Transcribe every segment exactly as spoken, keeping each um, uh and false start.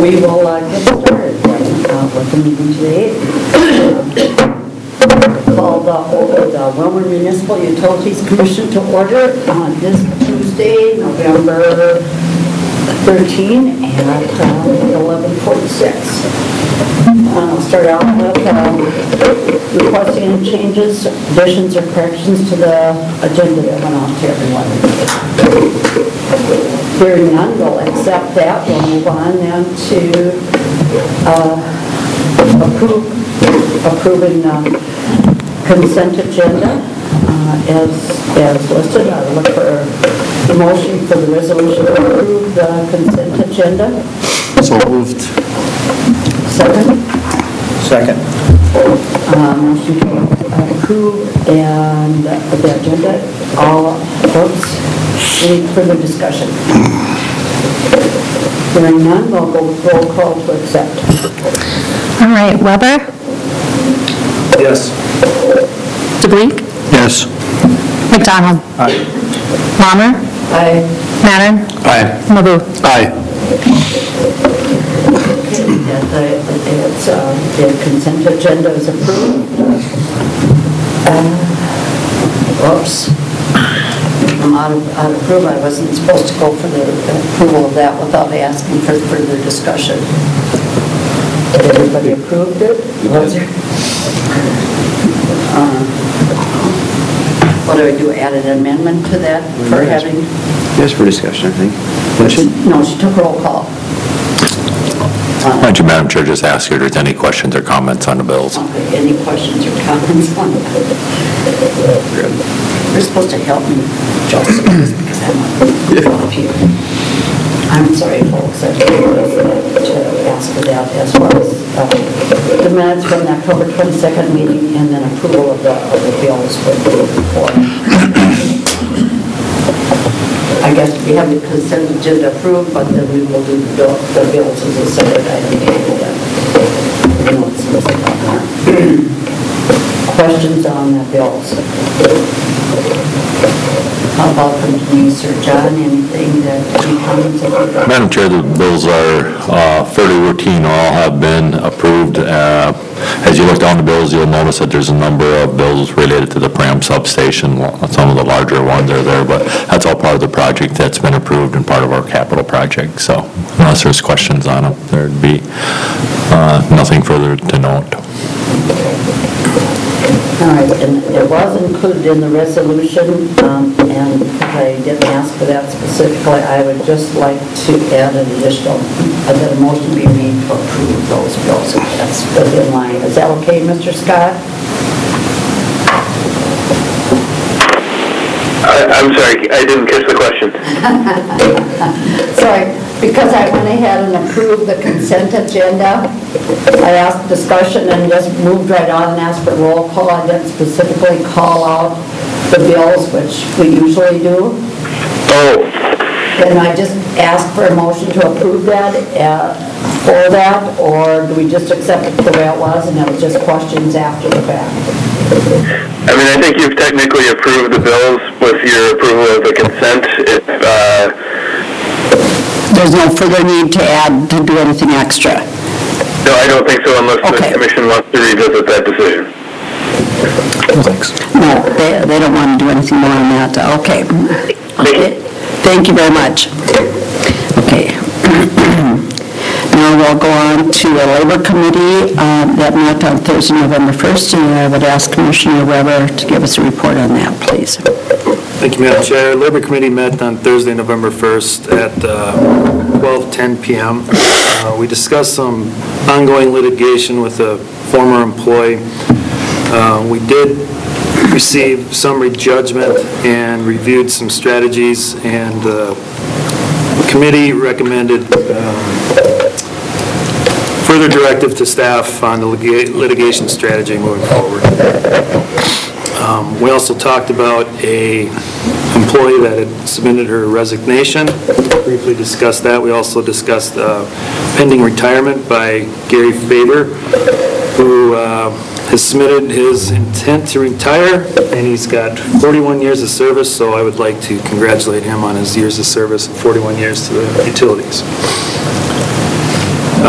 we will uh, get started then uh, with the meeting today. Uh, called uh, the Willmar Municipal Utilities Commission to order on this Tuesday, November thirteenth at uh, eleven forty-six. Uh, I'll start out with uh, requesting any changes, additions, or corrections to the agenda that went out to everyone. Hearing none, we'll accept that. We'll move on then to uh, approve, approving uh, consent agenda uh, as, as listed. I'll look for the motion for the resolution to approve the consent agenda. So moved. Second. Second. Uh, motion to approve and uh, the agenda. All votes. Any further discussion? Hearing none, we'll go with roll call to accept. All right, Weber? Yes. DeBleek? Yes. McDonald? Aye. Palmer? Aye. Mattern? Aye. Mabu? Aye. That the, it's, uh, the consent agenda is approved. Uh, Oops. I'm out of, out of approval. I wasn't supposed to go for the approval of that without asking for further discussion. Did everybody approve it? Was there? Uh, what do I do? Add an amendment to that for having? Yes, for discussion, I think. No, she took roll call. Why don't you, Madam Chair, just ask if there's any questions or comments on the bills? Okay, any questions or comments on it? You're supposed to help me, Joseph, because I'm up here. I'm sorry, folks, I forgot to ask for that as far as uh, the minutes from the October twenty-second meeting and then approval of the, of the bills for the report. I guess we have the consent agenda approved, but then we will do the, bill, the bills as a separate item. You know, it's listed on there. Questions on the bills? How about from Denise or John? Anything that you comments about? Madam Chair, the bills are uh, fairly routine, all have been approved. Uh, as you look down the bills, you'll notice that there's a number of bills related to the Pram substation. Some of the larger ones are there, but that's all part of the project that's been approved and part of our capital project. So unless there's questions on them, there'd be uh, nothing further to note. All right, and it was included in the resolution, um, and I didn't ask for that specifically. I would just like to add an additional, uh, that a motion be made to approve those bills. That's within line. Is that okay, Mister Scott? I, I'm sorry, I didn't catch the question. Sorry, because I went ahead and approved the consent agenda. I asked discussion and just moved right on and asked for roll call. I didn't specifically call out the bills, which we usually do. Oh, And I just asked for a motion to approve that, uh, for that, or do we just accept it the way it was and it was just questions after the fact? I mean, I think you've technically approved the bills with your approval of the consent. If, uh, There's no further need to add, to do anything extra. no, I don't think so unless Okay. the commission wants to revisit that decision. Thanks. No, they, they don't want to do anything more on that. Okay. Okay. Thank you very much. Okay. Now we'll go on to the Labor Committee um, that met on Thursday, November first, and I would ask Commissioner Weber to give us a report on that, please. Thank you, Madam Chair. Labor Committee met on Thursday, November first at uh, twelve ten p m Uh, we discussed some ongoing litigation with a former employee. Uh, we did receive summary judgment and reviewed some strategies, and uh, the committee recommended uh, further directive to staff on the litigation strategy moving forward. Um, we also talked about a employee that had submitted her resignation. Briefly discussed that. We also discussed uh, pending retirement by Gary Faber, who uh, has submitted his intent to retire, and he's got forty-one years of service, so I would like to congratulate him on his years of service and forty-one years to the utilities.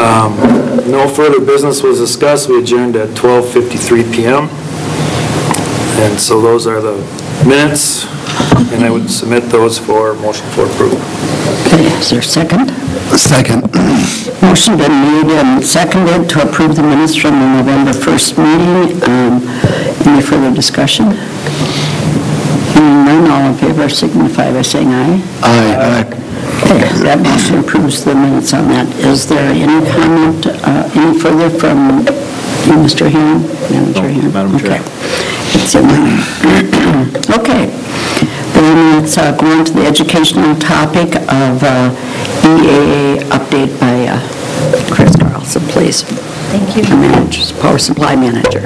Um, No further business was discussed. We adjourned at twelve fifty-three p.m. And so those are the minutes, and I would submit those for motion for approval. Okay, is there a second? Second. Motion been made and seconded to approve the minutes from the November first meeting. Um, Any further discussion? Hearing none, all in favor signify by saying aye. Aye. Okay, that motion approves the minutes on that. Is there any comment, uh, any further from you, Mister Herron? Manager Herron? Madam Chair. Okay. It's in there. Okay. Then let's uh, go on to the educational topic of uh, E A A update by uh, Chris Carlson, please. Thank you. Our manager, Power Supply Manager.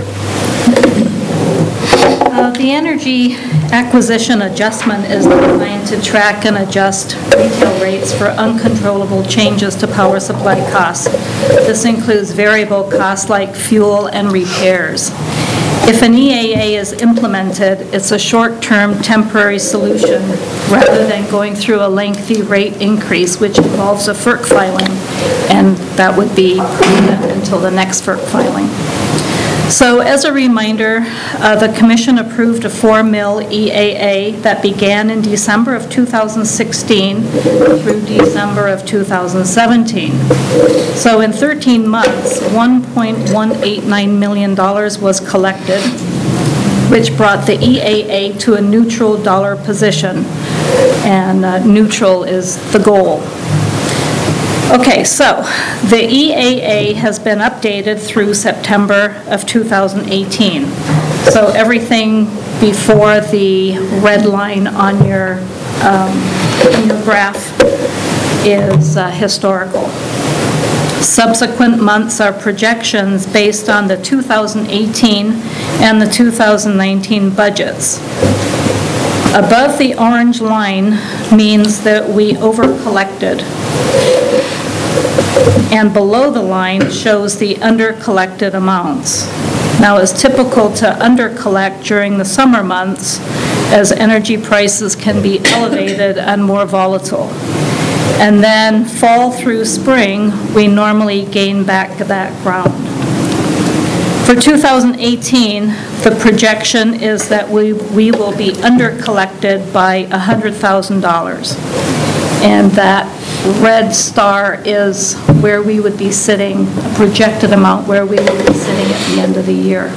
Uh, The energy acquisition adjustment is designed to track and adjust retail rates for uncontrollable changes to power supply costs. This includes variable costs like fuel and repairs. If an E A A is implemented, it's a short-term temporary solution rather than going through a lengthy rate increase, which involves a F E R C filing, and that would be until the next F E R C filing. So as a reminder, uh, the Commission approved a four mil E A A that began in December of two thousand sixteen through December of two thousand seventeen. So in thirteen months, one point one eight nine million dollars was collected, which brought the E A A to a neutral dollar position, and uh, neutral is the goal. Okay, so the E A A has been updated through September of two thousand eighteen. So everything before the red line on your, um, on your graph is uh, historical. Subsequent months are projections based on the two thousand eighteen and the two thousand nineteen budgets. Above the orange line means that we over-collected, and below the line shows the under-collected amounts. Now, it's typical to under-collect during the summer months, as energy prices can be elevated and more volatile. And then fall through spring, we normally gain back that ground. For two thousand eighteen, the projection is that we, we will be under-collected by one hundred thousand dollars. And that red star is where we would be sitting, a projected amount where we would be sitting at the end of the year.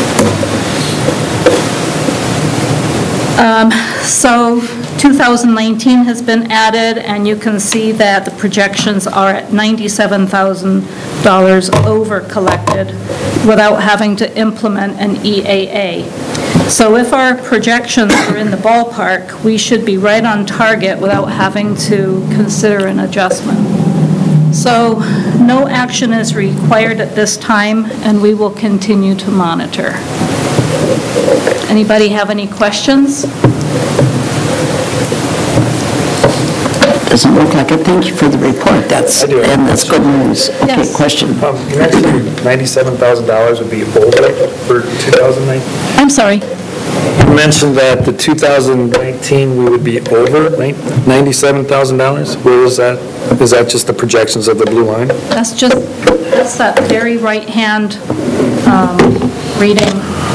Um, So two thousand nineteen has been added, and you can see that the projections are at ninety-seven thousand dollars over collected without having to implement an E A A. So if our projections are in the ballpark, we should be right on target without having to consider an adjustment. So no action is required at this time, and we will continue to monitor. Anybody have any questions? Doesn't look like it. Thank you for the report. That's, I do have and that's good news. Okay, Yes. question. Um, You mentioned ninety-seven thousand dollars would be over for two thousand nineteen? I'm sorry. You mentioned that the two thousand nineteen, we would be over ninety-seven thousand dollars. Where is that? Is that just the projections of the blue line? That's just, that's that very right-hand um, reading.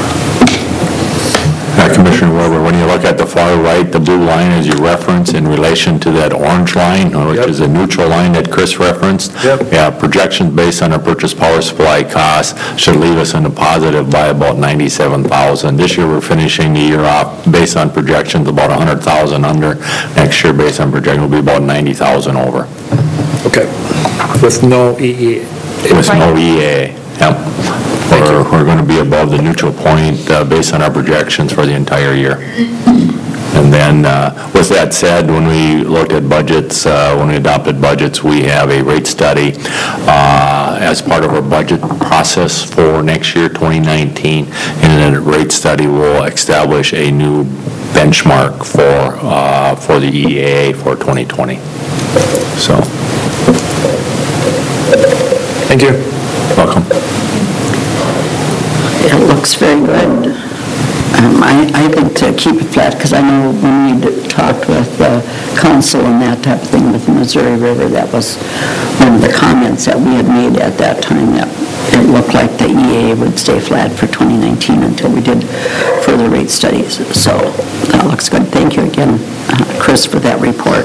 Uh, Commissioner Weber, when you look at the far right, the blue line as you reference in relation to that orange line, uh, which Yep. is a neutral line that Chris referenced. Yep. Yeah, projections based on our purchase power supply costs should leave us in the positive by about ninety-seven thousand. This year, we're finishing the year off based on projections about one hundred thousand under. Next year, based on projection, will be about ninety thousand over. Okay. With no E E A? With no E A A. Yep. We're, we're going to be above the neutral point uh, based on our projections for the entire year. And then, uh, with that said, when we looked at budgets, uh, when we adopted budgets, we have a rate study uh, as part of our budget process for next year, twenty nineteen, and then a rate study will establish a new benchmark for, uh, for the E A A for twenty twenty. So, Thank you. welcome. It looks very good. um, I, I think to keep it flat, because I know when we d- talked with the council and that type of thing with the Missouri River, that was one of the comments that we had made at that time, that it looked like the E A would stay flat for twenty nineteen until we did further rate studies. So that looks good. Thank you again, uh, Chris, for that report.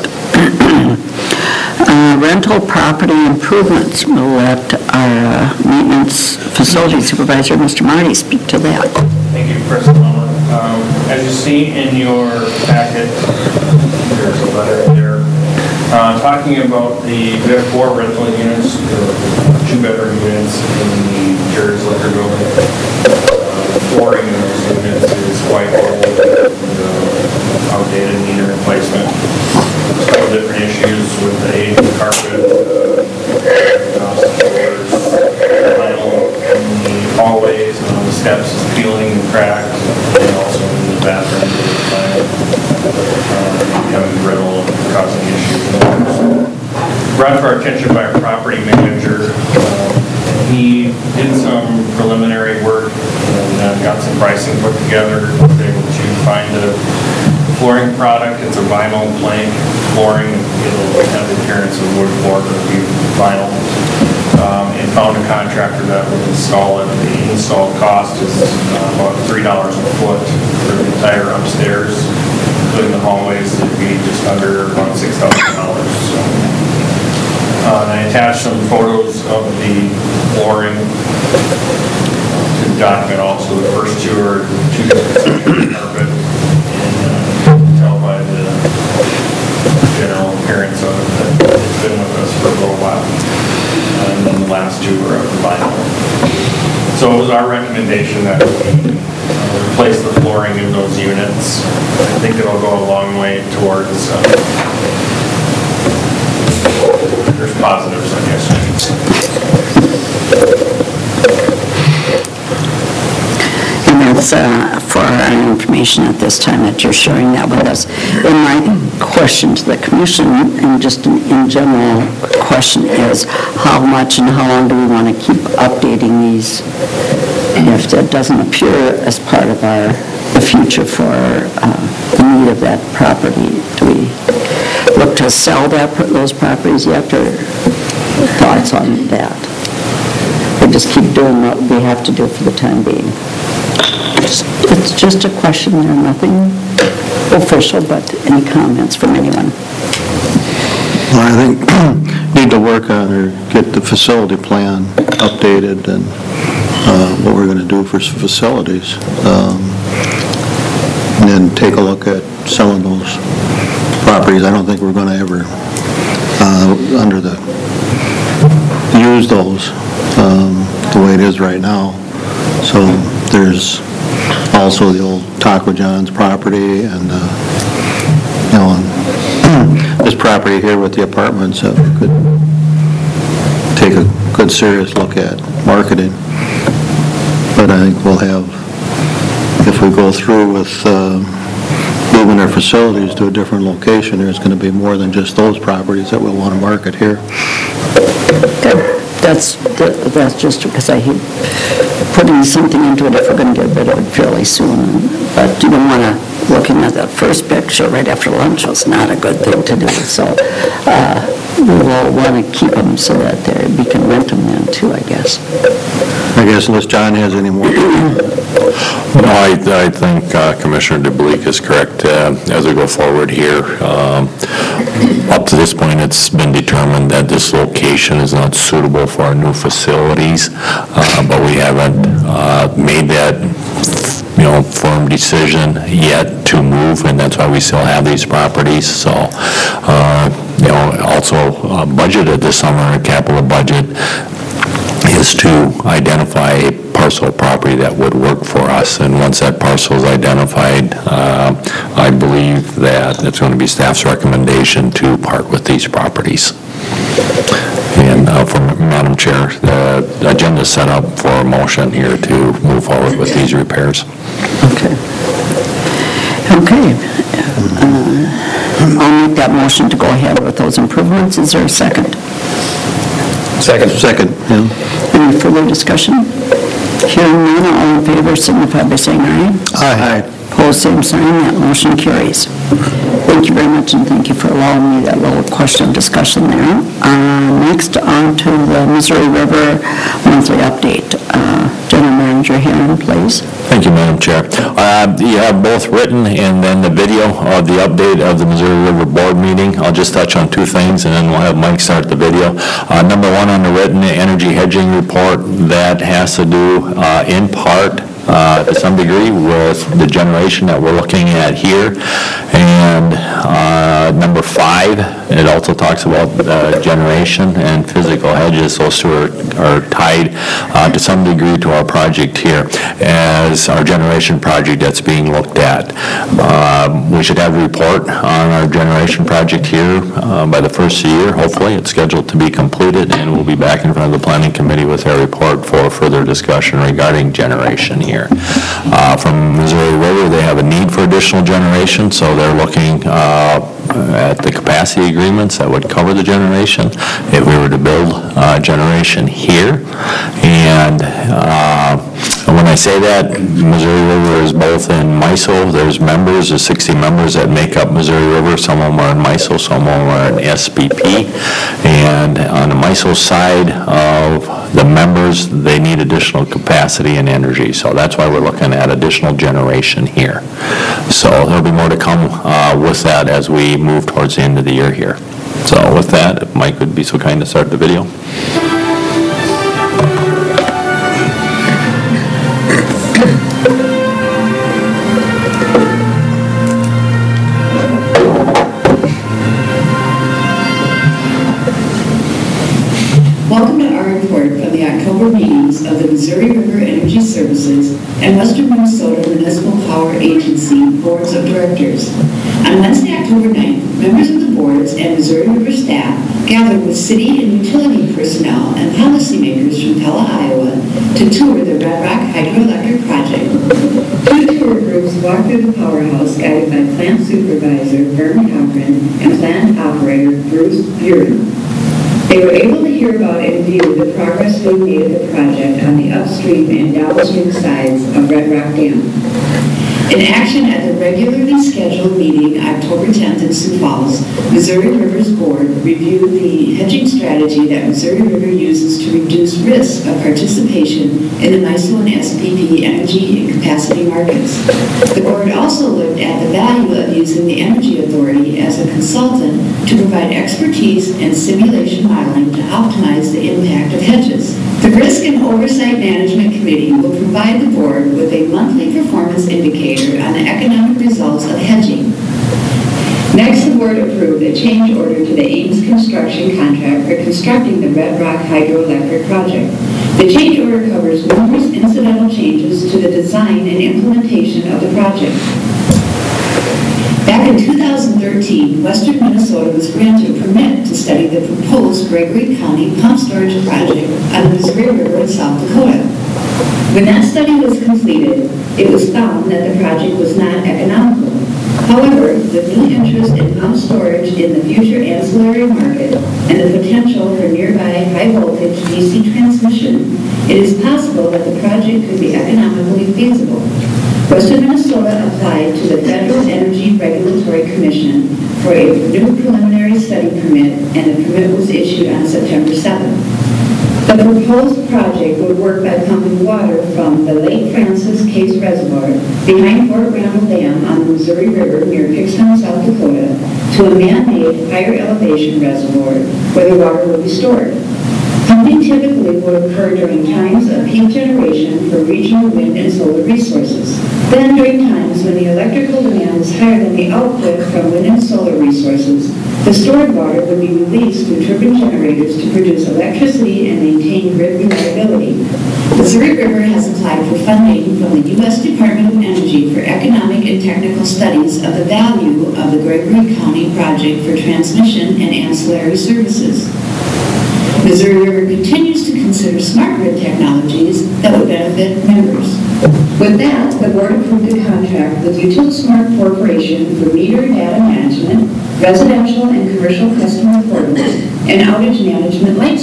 Uh, Rental property improvements, we'll let our uh, maintenance facility supervisor, Mister Marty, speak to that. Thank you, President Muller. Um, As you see in your packet, there's a letter there uh, talking about the, we have four rental units, two-bedroom units in the Jerry's Liquor Building. Uh, Flooring in those units is quite old, uh, outdated, need a replacement. There's a couple different issues with the age of the carpet, uh, exhaust doors, vinyl in the hallways and on the steps is peeling and cracked, and also in the bathroom, vinyl uh, becoming brittle and causing issues. Brought to our attention by our property manager. Um, he did some preliminary work and uh, got some pricing put together. Was able to find a flooring product. It's a vinyl plank flooring. It'll have the appearance of wood floor, but it'll be vinyl. Um, and found a contractor that will install it. The install cost is uh, about three dollars a foot for the entire upstairs, including the hallways. It'd be just under about six thousand dollars. So, uh, and I attached some photos of the flooring to the document. Also, the first two are two different sections of carpet. Tell by the general appearance of it that it's been with us for a little while. And then the last two were of the vinyl. So it was our recommendation that we uh, replace the flooring in those units. I think it'll go a long way towards, uh, there's positives, I guess I should say. And that's uh, for our information at this time that you're sharing that with us. And my question to the commission, and just in, in general question, is how much and how long do we want to keep updating these if that doesn't appear as part of our the future for uh, the need of that property? Do we look to sell that those properties yet, or thoughts on that? We just keep doing what we have to do for the time being. It's just a question, there's nothing official, but any comments from anyone? Well, I think need to work on or get the facility plan updated and uh, what we're going to do for facilities. Um, and then take a look at some of those properties. I don't think we're going to ever uh, under the use those um, the way it is right now. So there's also the old Taco John's property and, uh, you know, and this property here with the apartments that we could take a good serious look at marketing. But I think we'll have, if we go through with uh, moving our facilities to a different location, there's going to be more than just those properties that we'll want to market here. Good. That's, that's just because I hate putting something into it if we're going to get rid of it fairly soon. But you don't want to, looking at that first picture right after lunch was not a good thing to do. So uh, we will want to keep them so that they, we can rent them then too, I guess. I guess unless John has any more. No, I, I think uh, Commissioner DeBleek is correct. Uh, as we go forward here, um, up to this point, it's been determined that this location is not suitable for our new facilities, uh, but we haven't uh, made that, you know, firm decision yet to move, and that's why we still have these properties. So, uh, you know, also uh, budgeted this summer, a capital budget is to identify a parcel of property that would work for us. And once that parcel is identified, uh, I believe that it's going to be staff's recommendation to part with these properties. And uh, for Madam Chair, the agenda is set up for a motion here to move forward with these repairs. Okay. Okay. Uh, I'll make that motion to go ahead with those improvements. Is there a second? Second. Second, yeah. Any further discussion? Hearing none, all in favor signify by saying aye. Aye. Opposed, same sign, that motion carries. Thank you very much, and thank you for allowing me that little question discussion there. Uh, Next, on to the Missouri River monthly update. Uh, General Manager Herron, please. Thank you, Madam Chair. Uh, You have both written and then the video of the update of the Missouri River Board meeting. I'll just touch on two things, and then we'll have Mike start the video. Uh, Number one, on the written energy hedging report, that has to do uh, in part uh, to some degree with the generation that we're looking at here. And uh, number five, it also talks about uh, generation and physical hedges. Those two are, are tied uh, to some degree to our project here as our generation project that's being looked at. Um, we should have a report on our generation project here uh, by the first of the year. Hopefully, it's scheduled to be completed, and we'll be back in front of the Planning Committee with our report for further discussion regarding generation here. Uh, from Missouri River, they have a need for additional generation, so they're looking uh, at the capacity agreements that would cover the generation if we were to build uh, generation here. And uh, when I say that, Missouri River is both in M I S O. There's members, there's sixty members that make up Missouri River. Some of them are in M I S O, some of them are in S P P. And on the M I S O side of the members, they need additional capacity and energy. So that's why we're looking at additional generation here. So there'll be more to come uh, with that as we move towards the end of the year here. So with that, if Mike would be so kind to start the video. Welcome to our report from the October meetings of the Missouri River Energy Services and Western Minnesota Municipal Power Agency Boards of Directors. On Wednesday, October ninth, members of the boards and Missouri River staff gathered with city and utility personnel and policymakers from Pella, Iowa to tour the Red Rock Hydroelectric Project. Two tour groups walked through the powerhouse guided by plant supervisor Vern Cochran and plant operator Bruce Buren. They were able to hear about and view the progress being made of the project on the upstream and downstream sides of Red Rock Dam. In action at the regularly scheduled meeting October tenth in Sioux Falls, Missouri River's board reviewed the hedging strategy that Missouri River uses to reduce risk of participation in the M I S O and S P P energy and capacity markets. The board also looked at the value of using the Energy Authority as a consultant to provide expertise and simulation modeling to optimize the impact of hedges. The Risk and Oversight Management Committee will provide the board with a monthly performance indicator on the economic results of hedging. Next, the board approved a change order to the Ames construction contract for constructing the Red Rock Hydroelectric project. The change order covers numerous incidental changes to the design and implementation of the project. Back in two thousand thirteen, Western Minnesota was granted a permit to study the proposed Gregory County pump storage project on the Missouri River in South Dakota. When that study was completed, it was found that the project was not economical. However, the new interest in pump storage in the future ancillary market and the potential for nearby high-voltage D C transmission, it is possible that the project could be economically feasible. Western Minnesota applied to the Federal Energy Regulatory Commission for a new preliminary study permit, and the permit was issued on September seventh. The proposed project would work by pumping water from the Lake Francis Case Reservoir behind Fort Randall Dam on the Missouri River near Pickstown, South Dakota, to a man-made higher elevation reservoir where the water would be stored. Pumping typically would occur during times of peak generation for regional wind and solar resources. Then during times when the electrical demand is higher than the output from wind and solar resources, the stored water would be released through turbine generators to produce electricity and maintain grid reliability. Missouri River has applied for funding from the U S Department of Energy for economic and technical studies of the value of the Gregory County project for transmission and ancillary services. Missouri River continues to consider smart grid technologies that would benefit members. With that, the board approved a contract with Utilsmart Corporation for meter data management, residential and commercial customer portals, and outage management light services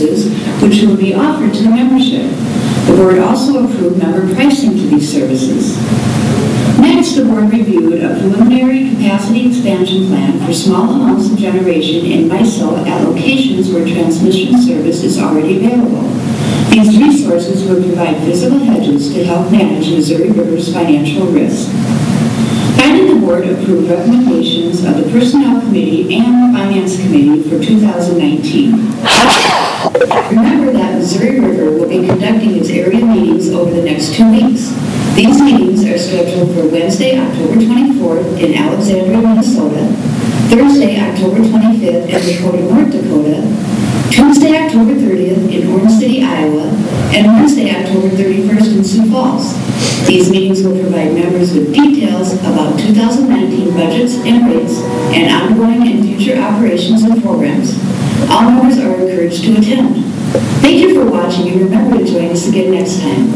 services which will be offered to the membership. The board also approved member pricing for these services. Next, the board reviewed a preliminary capacity expansion plan for small amounts of generation in MISO at locations where transmission service is already available. These resources would provide physical hedges to help manage Missouri River's financial risk. Finally, the board approved recommendations of the Personnel Committee and Finance Committee for two thousand nineteen. Remember that Missouri River will be conducting its area meetings over the next two weeks. These meetings are scheduled for Wednesday, October twenty-fourth in Alexandria, Minnesota, Thursday, October twenty-fifth in Dakota, North Dakota, Tuesday, October thirtieth in Orange City, Iowa, and Wednesday, October thirty-first in Sioux Falls. These meetings will provide members with details about two thousand nineteen budgets and rates and ongoing and future operations and programs. All members are encouraged to attend. Thank you for watching, and remember to join us again next time.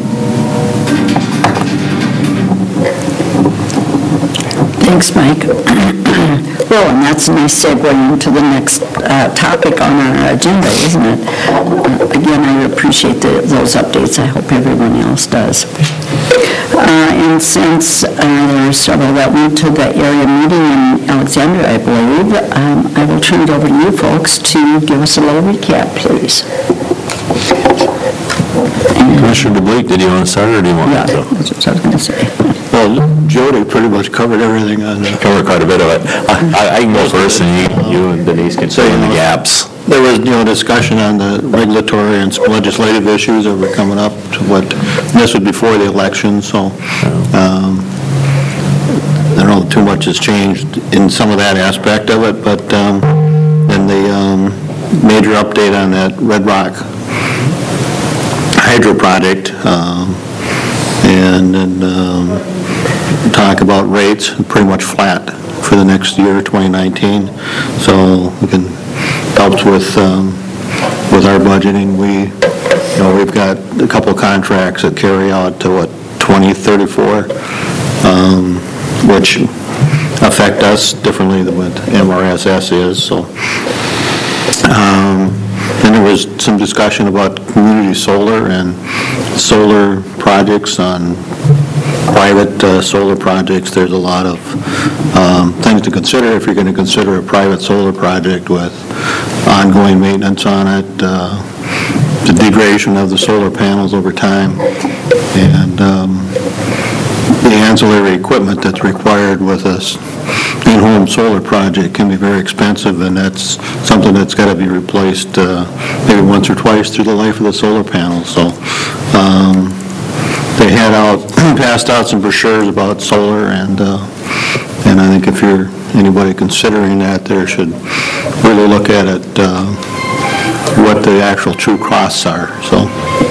Thanks, Mike. Well, and that's a nice segue into the next uh, topic on our agenda, isn't it? Uh, Again, I appreciate the- those updates. I hope everyone else does. Uh, And since uh, there are several that went to the area meeting in Alexandria, I believe, um, I will turn it over to you folks to give us a little recap, please. Commissioner DeBleek, did you want to start or do you want me Yeah, to? that's what I was going to say. Well, Jody pretty much covered everything on the... Cover quite a bit of it. I I can go first and you you and Denise can fill in the gaps. There was, you know, discussion on the regulatory and some legislative issues that were coming up to what, this was before the election, so um, I don't know too much has changed in some of that aspect of it, but um, then the um, major update on that Red Rock hydro project, um, and then um, talk about rates, pretty much flat for the next year, twenty nineteen. So we can, helps with, um, with our budgeting. We, you know, we've got a couple of contracts that carry out to what, twenty thirty-four, um, which affect us differently than what M R S S is, so. Um, Then there was some discussion about community solar and solar projects on private uh, solar projects. There's a lot of um, things to consider if you're going to consider a private solar project with ongoing maintenance on it, uh, the degradation of the solar panels over time, and um, the ancillary equipment that's required with a in-home solar project can be very expensive, and that's something that's got to be replaced uh, maybe once or twice through the life of the solar panel. So um, they had out, passed out some brochures about solar, and uh, and I think if you're anybody considering that, there should really look at it, uh, what the actual true costs are. So,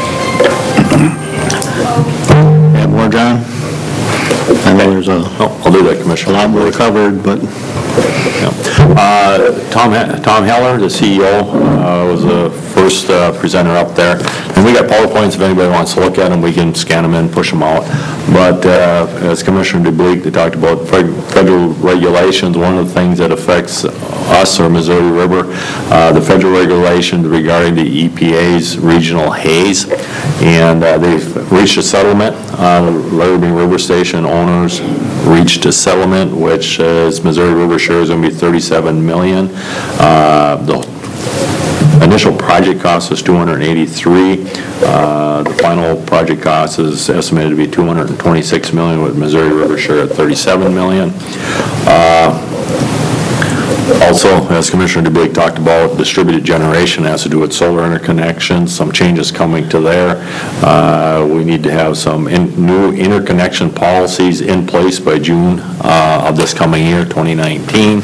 add more, John? I know there's a, Oh, I'll do that, a Commissioner. lot more covered, but Yeah. Uh, Tom Tom Heller, the C E O, uh, was the first uh, presenter up there. And we got PowerPoints, if anybody wants to look at them, we can scan them in, push them out. But uh, as Commissioner DeBleek, they talked about federal regulations. One of the things that affects us, or Missouri River, uh, the federal regulations regarding the E P A's regional haze. And uh, they've reached a settlement. Uh, Laramie River Station owners reached a settlement, which is Missouri River share is going to be thirty-seven million dollars. Uh, the initial project cost is two hundred eighty-three. Uh, the final project cost is estimated to be two hundred twenty-six million dollars, with Missouri River share at thirty-seven million dollars. Uh, Also, as Commissioner DeBleek talked about, distributed generation has to do with solar interconnections, some changes coming to there. Uh, we need to have some in, new interconnection policies in place by June uh, of this coming year, twenty nineteen.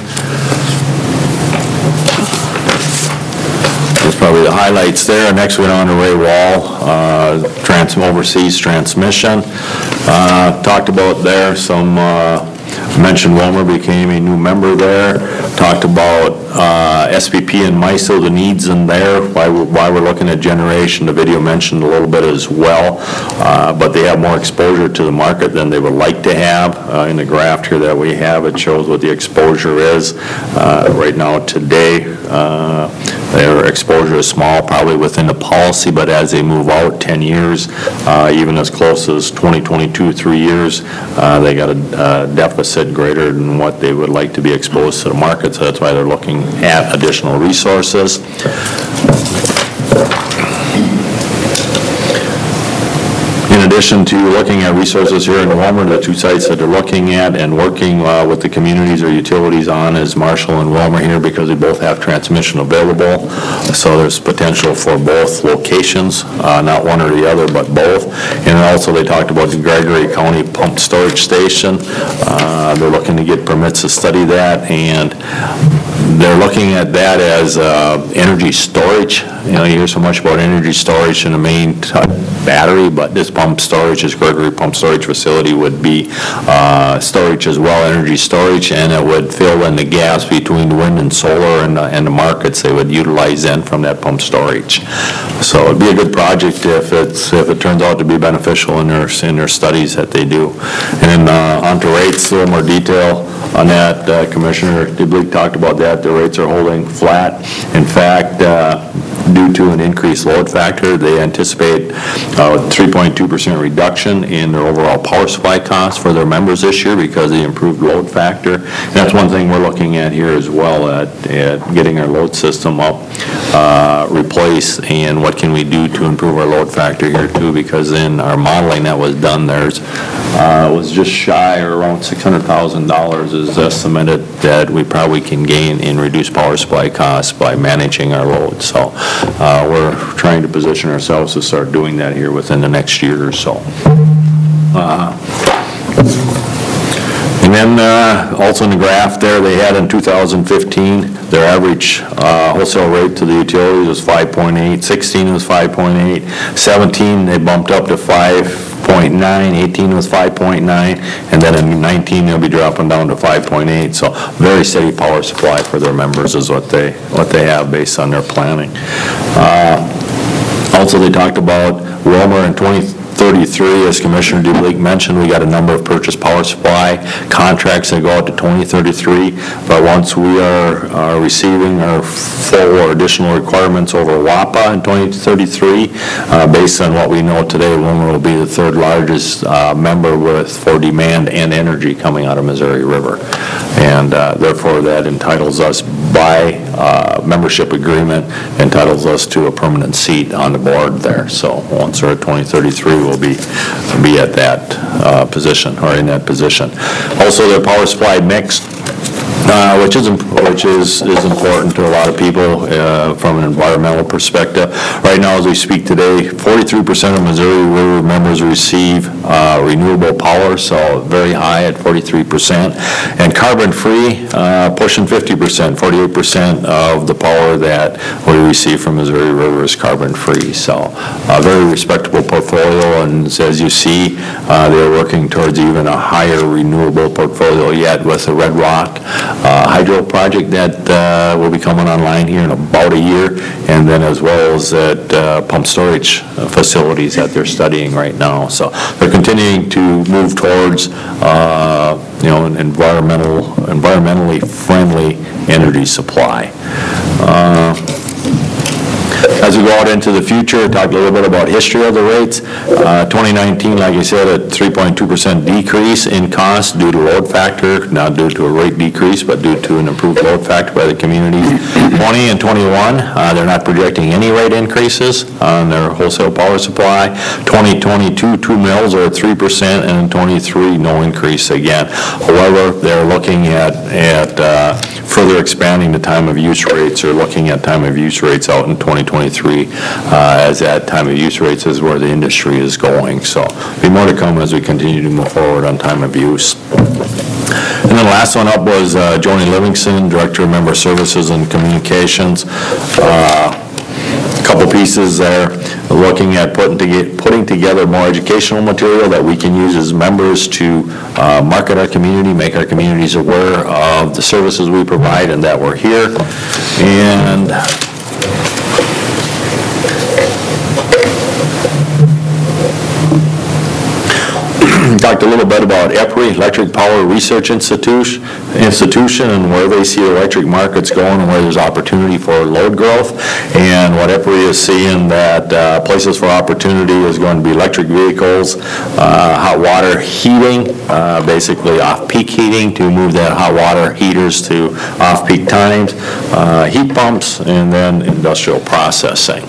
That's probably the highlights there. Next, we went on to Ray Wall, uh, trans, overseas transmission. Uh, talked about there some, uh, mentioned Wilmer became a new member there. Talked about uh, S P P and MISO, the needs in there, why we're, why we're looking at generation. The video mentioned a little bit as well, uh, but they have more exposure to the market than they would like to have. Uh, in the graph here that we have, it shows what the exposure is uh, right now today. Uh, their exposure is small, probably within the policy, but as they move out ten years, uh, even as close as twenty twenty-two, three years, uh, they got a uh, deficit greater than what they would like to be exposed to the market, so that's why they're looking at additional resources. In addition to looking at resources here in Wilmer, the two sites that they're looking at and working uh, with the communities or utilities on is Marshall and Wilmer here, because they both have transmission available. So there's potential for both locations, uh, not one or the other, but both. And also they talked about the Gregory County Pump Storage Station. Uh, They're looking to get permits to study that, and they're looking at that as uh, energy storage. You know, you hear so much about energy storage in the main t- battery, but this pump storage, this Gregory Pump Storage Facility would be uh, storage as well, energy storage, and it would fill in the gaps between the wind and solar and, uh, and the markets they would utilize then from that pump storage. So it'd be a good project if it's if it turns out to be beneficial in their in their studies that they do. And then uh, on to rates, a little more detail on that. Uh, Commissioner DeBleek talked about that. The rates are holding flat. In fact, uh, due to an increased load factor, they anticipate a three point two percent reduction in their overall power supply costs for their members this year because of the improved load factor. And that's one thing we're looking at here as well, at, at getting our load system up, uh, replaced, and what can we do to improve our load factor here too, because in our modeling that was done, there's uh, was just shy or around six hundred thousand dollars is estimated that we probably can gain in reduced power supply costs by managing our load. So uh, we're trying to position ourselves to start doing that here within the next year or so. Uh, And then uh, also in the graph there, they had in two thousand fifteen, their average uh, wholesale rate to the utilities was five point eight, sixteen was five point eight, seventeen they bumped up to five point nine, eighteen was five point nine, and then in nineteen they'll be dropping down to five point eight. So very steady power supply for their members is what they what they have based on their planning. Uh, also, they talked about Wilmer in twenty thirty-three, as Commissioner DeBleek mentioned, we got a number of purchase power supply contracts that go out to twenty thirty-three, but once we are, are receiving our full or additional requirements over WAPA in twenty thirty-three, uh, based on what we know today, Wilmer will be the third largest uh, member with for demand and energy coming out of Missouri River. And uh, therefore that entitles us by uh, membership agreement, entitles us to a permanent seat on the board there. So once we're at twenty thirty-three, we'll be be at that uh, position or in that position. Also, their power supply mix, uh, which is which is is important to a lot of people uh, from an environmental perspective. Right now, as we speak today, forty-three percent of Missouri River members receive uh, renewable power, so very high at forty-three percent, and carbon-free, uh, pushing fifty percent. forty-eight percent of the power that we receive from Missouri River is carbon-free. So, a very respectable portfolio, and as you see, uh, they're working towards even a higher renewable portfolio yet with the Red Rock uh, hydro project that uh, will be coming online here in about a year, and then as well as at uh, pump storage facilities that they're studying right now. So they're continuing to move towards uh, you know an environmental, environmentally friendly energy supply. Uh, As we go out into the future, talk a little bit about history of the rates. Uh, twenty nineteen, like I said, a three point two percent decrease in cost due to load factor, not due to a rate decrease, but due to an improved load factor by the communities. twenty and twenty-one, uh, they're not projecting any rate increases on their wholesale power supply. twenty twenty-two, two mills are at three percent, and in twenty-three, no increase again. However, they're looking at, at uh, further expanding the time of use rates, or looking at time of use rates out in twenty twenty-three, uh, as that time of use rates is where the industry is going. So be more to come as we continue to move forward on time of use. And then the last one up was uh, Joni Livingston, Director of Member Services and Communications. Uh, couple pieces there, looking at putting, to get, putting together more educational material that we can use as members to uh, market our community, make our communities aware of the services we provide and that we're here. And talked a little bit about EPRI, Electric Power Research Institution, Institution, and where they see electric markets going and where there's opportunity for load growth. And what EPRI is seeing that uh, places for opportunity is going to be electric vehicles, uh, hot water heating, uh, basically off-peak heating to move that hot water heaters to off-peak times, uh, heat pumps, and then industrial processing.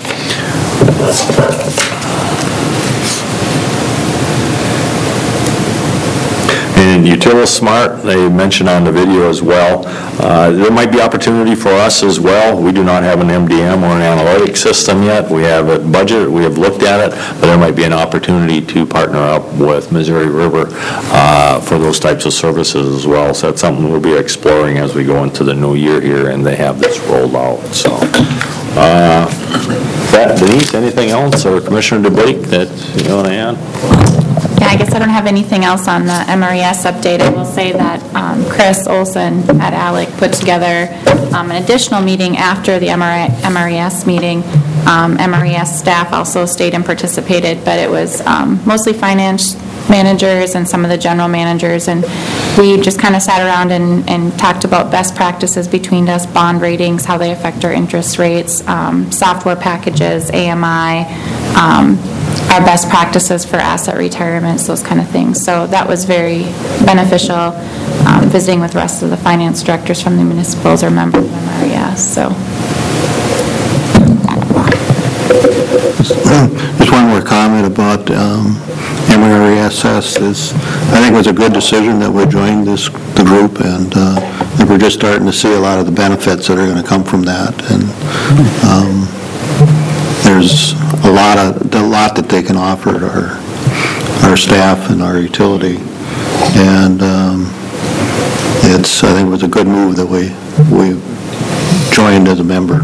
And Utilismart, they mentioned on the video as well, uh, there might be opportunity for us as well. We do not have an M D M or an analytic system yet. We have a budget, we have looked at it, but there might be an opportunity to partner up with Missouri River uh, for those types of services as well. So that's something we'll be exploring as we go into the new year here and they have this rolled out. So, uh, that, Denise, anything else, or Commissioner DeBlake that you want to add? Yeah, I guess I don't have anything else on the M R E S update. I will say that um, Chris Olson at ALEC put together um, an additional meeting after the M R E S meeting. Um, M R E S staff also stayed and participated, but it was um, mostly finance managers and some of the general managers, and we just kind of sat around and, and talked about best practices between us, bond ratings, how they affect our interest rates, um, software packages, A M I, um, our best practices for asset retirements, those kind of things. So that was very beneficial, um, visiting with the rest of the finance directors from the municipals or members of M R E S. So. Just one more comment about um, M R E S S is, I think it was a good decision that we joined this the group, and uh, I think we're just starting to see a lot of the benefits that are going to come from that. And um, there's a lot of a lot that they can offer our our staff and our utility, and um, it's I think it was a good move that we we joined as a member.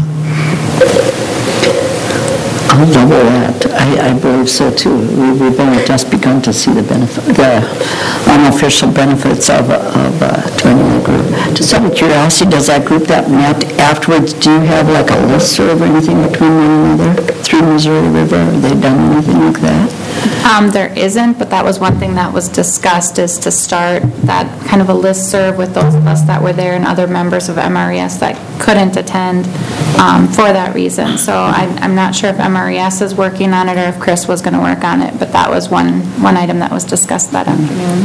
I'll double that. I, I believe so too. We, we've only just begun to see the benefit, the unofficial benefits of, of uh, joining the group. Just out of curiosity, does that group that met afterwards, do you have like a listserv or anything between one another through Missouri River? Have they done anything like that? Um, there isn't, but that was one thing that was discussed, is to start that kind of a listserv with those of us that were there and other members of M R E S that couldn't attend um, for that reason. So I'm, I'm not sure if M R E S is working on it or if Chris was going to work on it, but that was one, one item that was discussed that afternoon.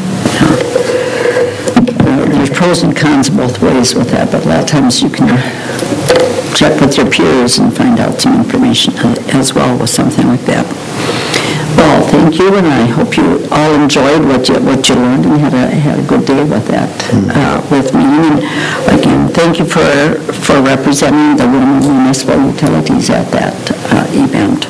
There's pros and cons both ways with that, but a lot of times you can check with your peers and find out some information as well with something like that. Well, thank you, and I hope you all enjoyed what you what you learned and had a had a good day with that uh, with me. And again, thank you for for representing the women municipal utilities at that uh, event.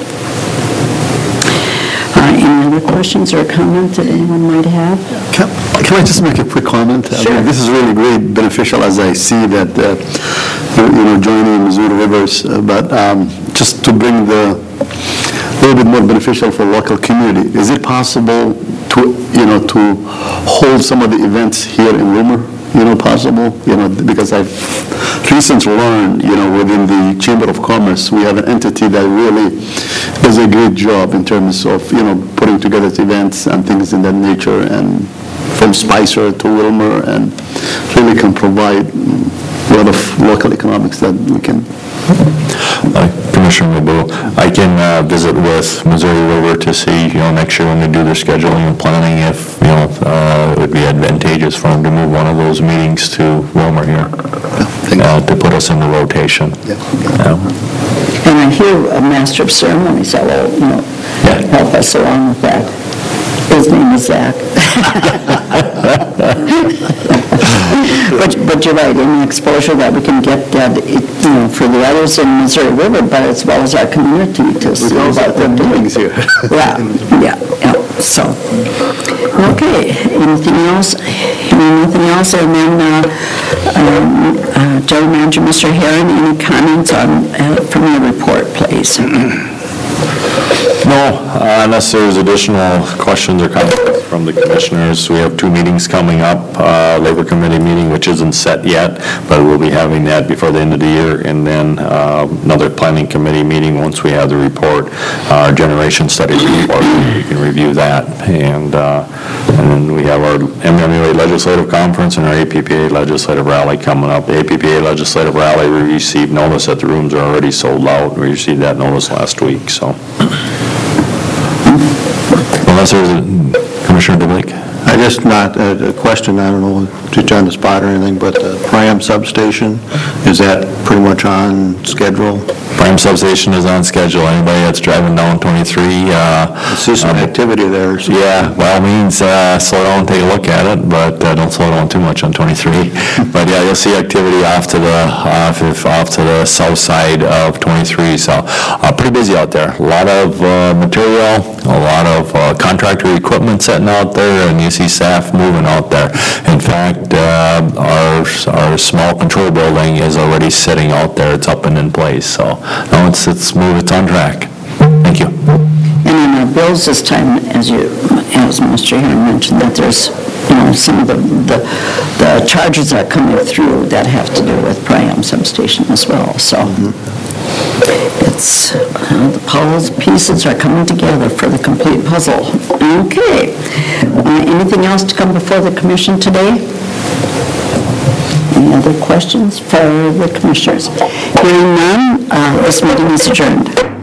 Uh, any other questions or comments that anyone might have? Can, can I just make a quick comment? Sure. I mean, this is really great, beneficial as I see that, uh, you know, joining Missouri Rivers, uh, but um, just to bring the a little bit more beneficial for local community. Is it possible to, you know, to hold some of the events here in Rumor? You know, possible, you know, because I've recently learned, you know, within the Chamber of Commerce, we have an entity that really does a great job in terms of, you know, putting together events and things in that nature, and from Spicer to Wilmer, and really can provide a lot of local economics that we can. Uh, Commissioner Lebeau, I can uh, visit with Missouri River to see, you know, next year when they do their scheduling and planning, if, you know, uh, it would be advantageous for them to move one of those meetings to Wilmer here, uh, to put us in the rotation. Yeah. Um, And I hear a master of ceremonies that will, you know, Yeah. help us along with that. His name is Zach. But, but you're right, any exposure that we can get, that, it, you know, for the others in Missouri River, but as well as our community to see what they're doing. Here. Yeah, yeah, yeah, so. Okay, anything else? Hearing nothing else, and then, uh, um, uh, General Manager, Mister Herron, any comments on, uh, from your report, please? No, uh, unless there's additional questions or comments from the commissioners. We have two meetings coming up, uh, Labor Committee meeting, which isn't set yet, but we'll be having that before the end of the year, and then uh, another Planning Committee meeting once we have the report, our generation studies report. We can review that, and uh, And then we have our M M U A Legislative Conference and our A P P A Legislative Rally coming up. The A P P A Legislative Rally, we received notice that the rooms are already sold out. We received that notice last week, so. Unless there's a, Commissioner DeBlake? I just not, a a question, I don't know, just on the spot or anything, but the Pram substation, is that pretty much on schedule? Prime substation is on schedule. Anybody that's driving down twenty-three, uh... I see some activity there. so- Yeah, by all means, uh, slow down and take a look at it, but uh, don't slow down too much on twenty-three. But yeah, you'll see activity off to the, off if- off to the south side of twenty-three, so uh, pretty busy out there. A lot of uh, material, a lot of uh, contractor equipment sitting out there, and you see staff moving out there. In fact, uh, our, our small control building is already sitting out there. It's up and in place, so no, it's, it's moved, it's on track. Thank you. And in our bills this time, as you, as Mister Heron mentioned, that there's, you know, some of the, the, the charges that are coming through that have to do with Priam substation as well, so. It's, uh, the puzzle pieces are coming together for the complete puzzle. Okay. Uh, Anything else to come before the commission today? Any other questions for the commissioners? Hearing none, uh, this meeting is adjourned.